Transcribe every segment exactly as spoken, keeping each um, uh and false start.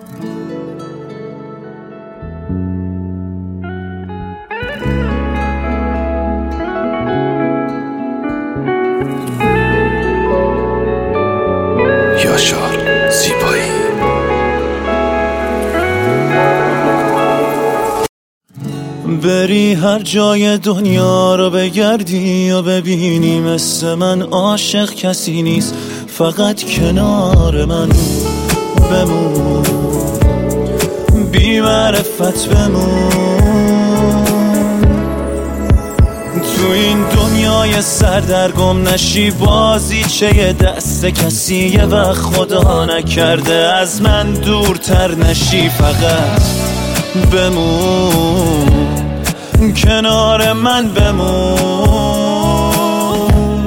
یاشار زیبایی. بری هر جای دنیا رو بگردی و ببینی مثل من عاشق کسی نیست، فقط کنار من بمون، بی معرفت بمون. تو این دنیای سردرگم نشی، بازیچه دست کسی یه وقت خدا نکرده از من دورتر نشی، فقط بمون کنار من بمون.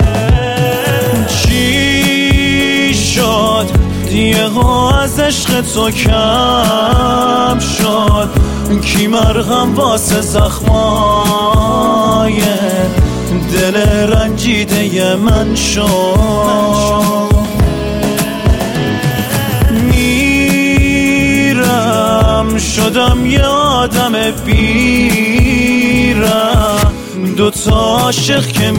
چی شد یهو از عشق تو کم شد؟ کی مرهم واسه زخمای دل رنجیده من شد؟ میرم شدم یه آدم بیرم، دوتا عاشق که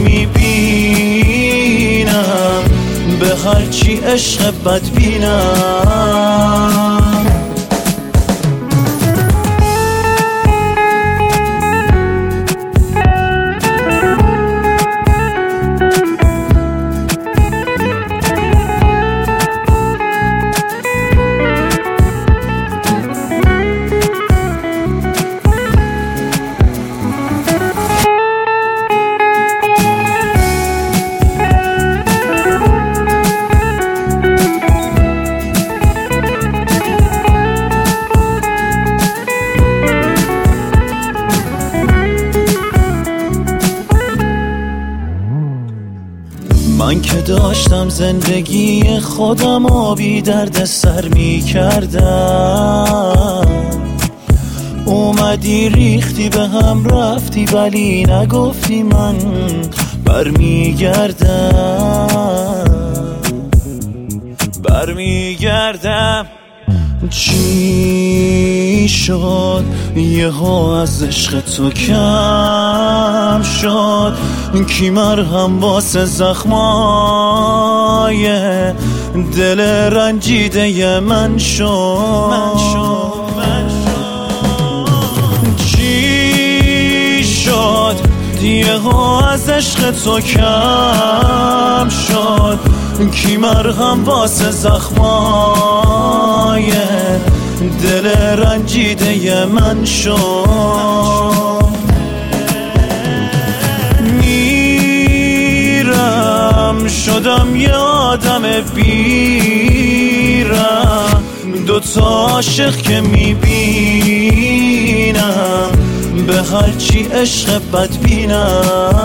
میبینم به هرچی عشق بد بینم. من که داشتم زندگی خودم و بی درد سر می کردم، اومدی ریختی به هم رفتی ولی نگفتی من برمیگردم برمیگردم. چی شد یهو از عشق تو کم شد؟ کی مرهم واسه زخمای دل رنجیده من شد؟ چی شد یهو از عشق تو کم شد؟ کی مرهم واسه زخمای دل رنجیده من شد؟ میرم شدم یه آدم بیرم، دوتا عاشق که میبینم به هرچی عشق بد بینم.